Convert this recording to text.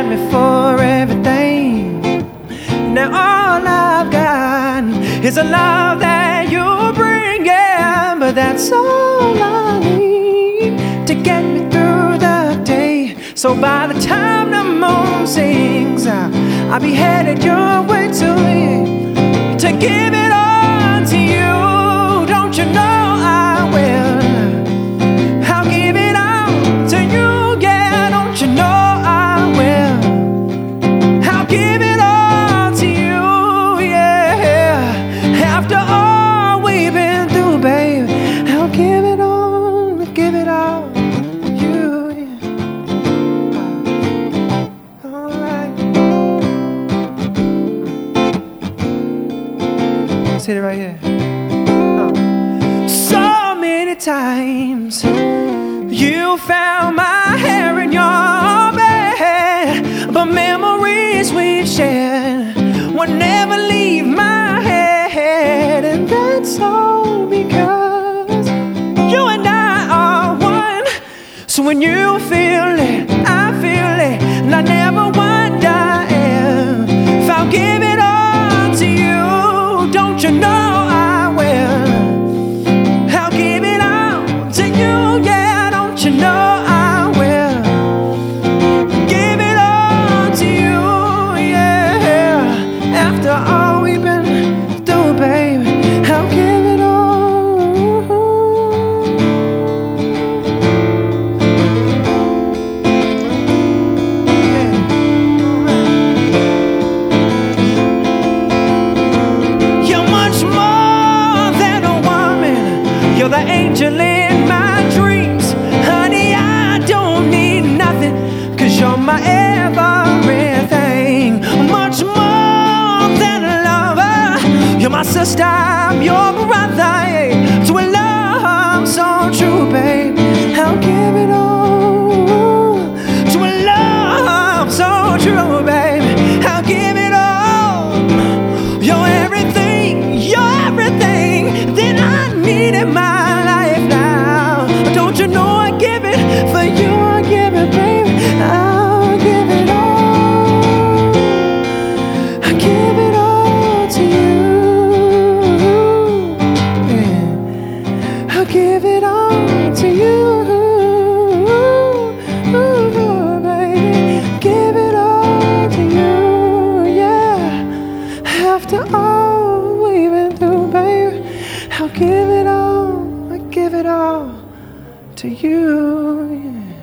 had me for everything. Now all I've got is a love that you bring, yeah. But that's all I need to get me through the day. So by the time the moon sings, I'll be headed your way to give it all to you. Don't you know I will? I'll give it all to you, yeah. Don't you know I will? I'll give it all to you, yeah. After all we've been through, babe, I'll give it all, give it all to you, yeah. Alright. Sit it right here. So many times you found my hair in your bed, but memories we've shared will never leave my head. And that's all because you and I are one. So when you feel it, I feel it, and I never wonder if I'll give it all to you. Don't you know I will? I'll give it all to you, yeah. Don't you know I will? Give it all to you, yeah. After all we've been through, baby, I'll give it all. You're much more than a woman. You're the angel in my dreams. Honey, I don't need nothing, 'cause you're my everything. Much more than a lover. You're my sister, I'm your brother, yeah. To a love so true, babe, I'll give it all. To a love so true, babe, I'll give it all. You're everything that I need in my life now. Don't you know I give it for you? I give it, baby. I'll give it all. I give it all to you. Yeah. I'll give it all to you. Ooh, baby. Give it all to you. Yeah. After all we've been through, baby, I'll give it all. I give it all to you. Yeah.